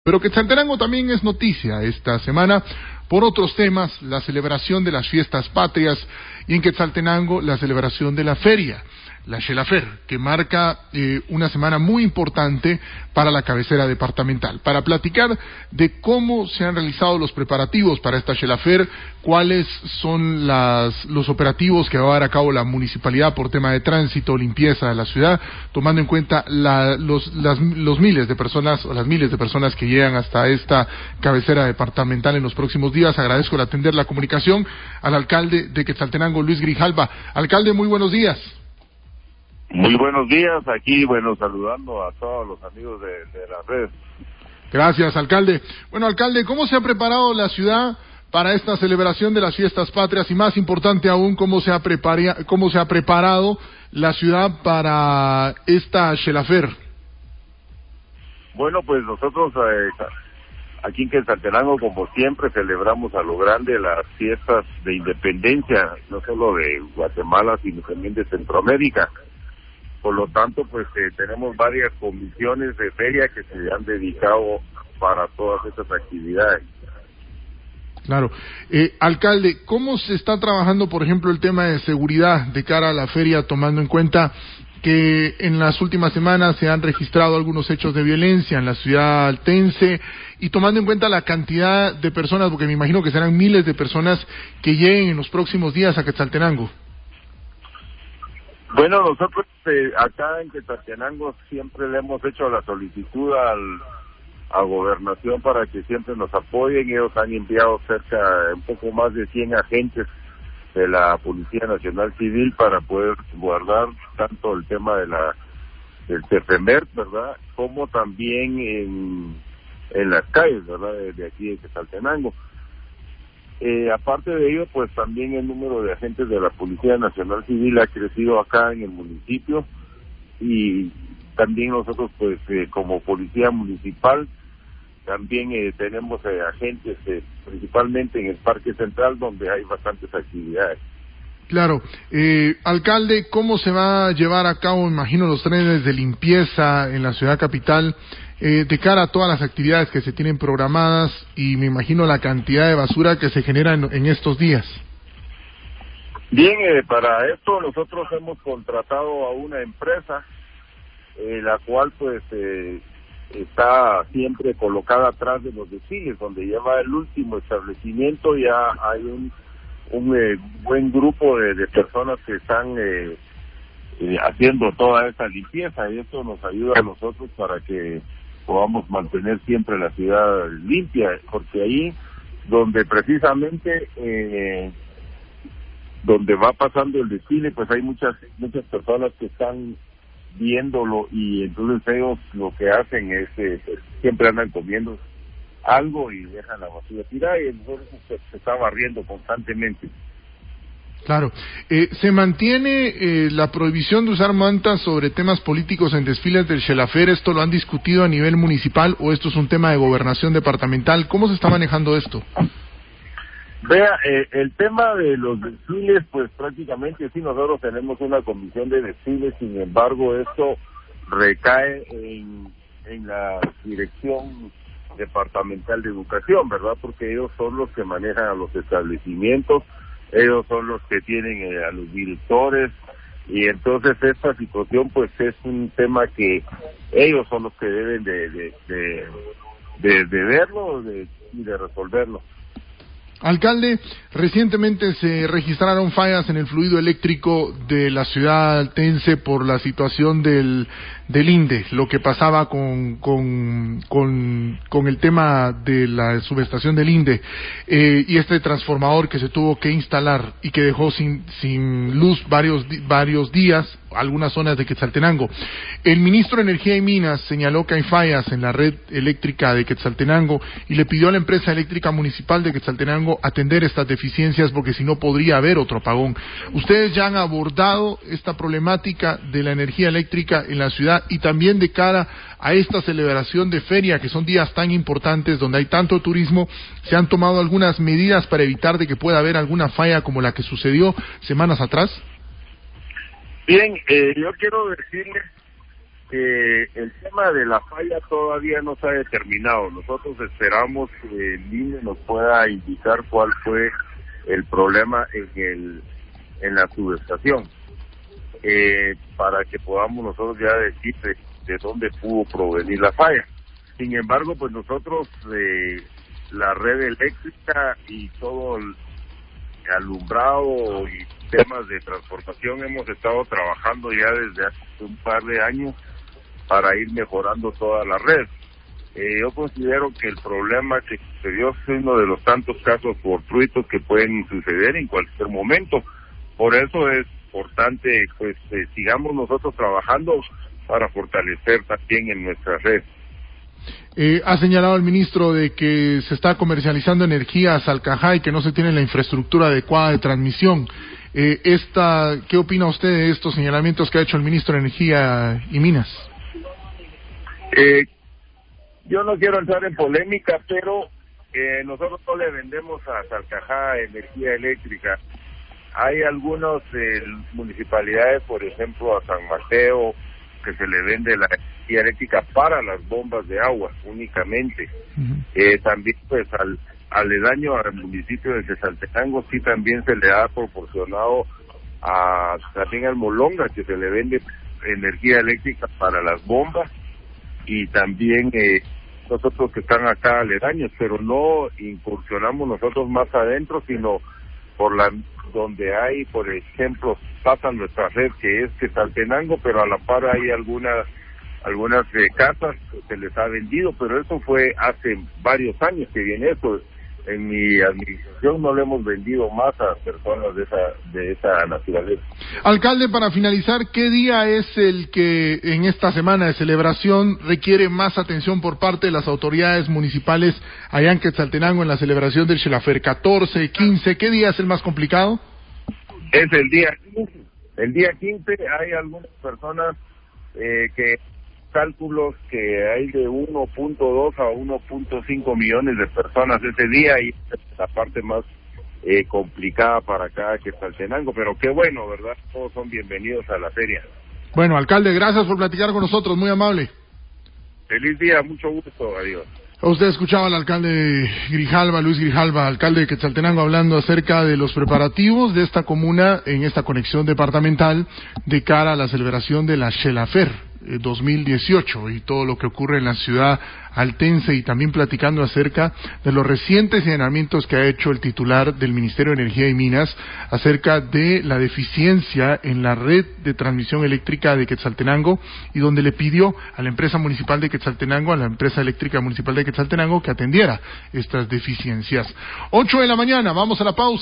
Pero Quetzaltenango también es noticia esta semana por otros temas, la celebración de las fiestas patrias y en Quetzaltenango la celebración de la feria, la Xelafer, que marca una semana muy importante para la cabecera departamental. Para platicar de cómo se han realizado los preparativos para esta Xelafer, cuáles son los operativos que va a llevar a cabo la municipalidad por tema de tránsito, limpieza de la ciudad, tomando en cuenta los miles de personas o las miles de personas que llegan hasta esta cabecera departamental en los próximos días. Agradezco el atender la comunicación al alcalde de Quetzaltenango, Luis Grijalva. Alcalde, muy buenos días. Muy buenos días, aquí, saludando a todos los amigos de la red. Gracias, alcalde. Bueno, alcalde, ¿cómo se ha preparado la ciudad para esta celebración de las fiestas patrias? Y más importante aún, ¿cómo se ha preparado la ciudad para esta Xelafer? Bueno, pues nosotros aquí en Quetzaltenango, como siempre, celebramos a lo grande las fiestas de independencia, no solo de Guatemala, sino también de Centroamérica. Por lo tanto, pues tenemos varias comisiones de feria que se han dedicado para todas estas actividades. Claro. Alcalde, ¿cómo se está trabajando, por ejemplo, el tema de seguridad de cara a la feria, tomando en cuenta que en las últimas semanas se han registrado algunos hechos de violencia en la ciudad altense, y tomando en cuenta la cantidad de personas, porque me imagino que serán miles de personas que lleguen en los próximos días a Quetzaltenango? Bueno, nosotros acá en Quetzaltenango siempre le hemos hecho la solicitud a Gobernación para que siempre nos apoyen. Ellos han enviado un poco más de 100 agentes de la Policía Nacional Civil para poder guardar tanto el tema del CEPEMER, ¿verdad?, como también en las calles, ¿verdad?, de aquí de Quetzaltenango. Aparte de ello, pues también el número de agentes de la Policía Nacional Civil ha crecido acá en el municipio, y también nosotros, pues como Policía Municipal, también tenemos agentes principalmente en el Parque Central, donde hay bastantes actividades. Claro. Alcalde, ¿cómo se va a llevar a cabo, imagino, los trenes de limpieza en la ciudad capital de cara a todas las actividades que se tienen programadas, y me imagino la cantidad de basura que se genera en estos días? Bien, para esto nosotros hemos contratado a una empresa, la cual pues está siempre colocada atrás de los desfiles, donde lleva el último establecimiento. Ya hay un buen grupo de personas que están haciendo toda esta limpieza, y esto nos ayuda a nosotros para que podamos mantener siempre la ciudad limpia, porque ahí donde precisamente donde va pasando el desfile, pues hay muchas personas que están viéndolo, y entonces ellos lo que hacen es siempre andan comiendo algo y dejan la basura tirada, y entonces se está barriendo constantemente. Claro. ¿Se mantiene la prohibición de usar mantas sobre temas políticos en desfiles del Xelafer? ¿Esto lo han discutido a nivel municipal o esto es un tema de gobernación departamental? ¿Cómo se está manejando esto? Vea, el tema de los desfiles, pues prácticamente sí, nosotros tenemos una comisión de desfiles, sin embargo esto recae en la dirección departamental de educación, ¿verdad?, porque ellos son los que manejan a los establecimientos, ellos son los que tienen a los directores, y entonces esta situación pues es un tema que ellos son los que deben de verlo y de resolverlo. Alcalde, recientemente se registraron fallas en el fluido eléctrico de la ciudad altense por la situación del INDE, lo que pasaba con el tema de la subestación del INDE, y este transformador que se tuvo que instalar y que dejó sin luz varios días algunas zonas de Quetzaltenango. El ministro de Energía y Minas señaló que hay fallas en la red eléctrica de Quetzaltenango y le pidió a la empresa eléctrica municipal de Quetzaltenango atender estas deficiencias, porque si no podría haber otro apagón. ¿Ustedes ya han abordado esta problemática de la energía eléctrica en la ciudad, y también de cara a esta celebración de feria, que son días tan importantes donde hay tanto turismo, se han tomado algunas medidas para evitar de que pueda haber alguna falla como la que sucedió semanas atrás? Bien, yo quiero decirles El tema de la falla todavía no se ha determinado. Nosotros esperamos que el INE nos pueda indicar cuál fue el problema en la subestación, para que podamos nosotros ya decir de dónde pudo provenir la falla. Sin embargo, pues nosotros, la red eléctrica y todo el alumbrado y temas de transportación hemos estado trabajando ya desde hace un par de años para ir mejorando toda la red. Yo considero que el problema que sucedió es uno de los tantos casos fortuitos que pueden suceder en cualquier momento. Por eso es importante, pues, sigamos nosotros trabajando para fortalecer también en nuestra red. Ha señalado el ministro de que se está comercializando energía a Salcajá y que no se tiene la infraestructura adecuada de transmisión. ¿Qué opina usted de estos señalamientos que ha hecho el ministro de Energía y Minas? Yo no quiero entrar en polémica, pero nosotros no le vendemos a Salcajá energía eléctrica. Hay algunas municipalidades, por ejemplo a San Mateo, que se le vende la energía eléctrica para las bombas de agua únicamente. También pues aledaño al municipio de Quetzaltenango sí también se le ha proporcionado también al Molonga, que se le vende energía eléctrica para las bombas, y también nosotros que están acá aledaños, pero no incursionamos nosotros más adentro, sino por donde hay, por ejemplo, pasa nuestra red, que es Quetzaltenango, pero a la par hay algunas casas que se les ha vendido, pero eso fue hace varios años que viene eso. En mi administración no le hemos vendido más a personas de esa naturaleza. Alcalde, para finalizar, ¿qué día es el que en esta semana de celebración requiere más atención por parte de las autoridades municipales allá en Quetzaltenango en la celebración del Xelafer? 14, 15, ¿qué día es el más complicado? Es el día 15. El día 15 hay algunas personas que cálculos que hay de 1.2 a 1.5 millones de personas ese día, y es la parte más complicada para cada Quetzaltenango, pero qué bueno, ¿verdad? Todos son bienvenidos a la feria. Bueno, alcalde, gracias por platicar con nosotros, muy amable. Feliz día, mucho gusto, adiós. Usted escuchaba al alcalde Grijalva, Luis Grijalva, alcalde de Quetzaltenango, hablando acerca de los preparativos de esta comuna en esta conexión departamental de cara a la celebración de la Xelafer 2018 y todo lo que ocurre en la ciudad altense, y también platicando acerca de los recientes señalamientos que ha hecho el titular del Ministerio de Energía y Minas acerca de la deficiencia en la red de transmisión eléctrica de Quetzaltenango, y donde le pidió a la empresa municipal de Quetzaltenango, a la empresa eléctrica municipal de Quetzaltenango, que atendiera estas deficiencias. 8 de la mañana, vamos a la pausa.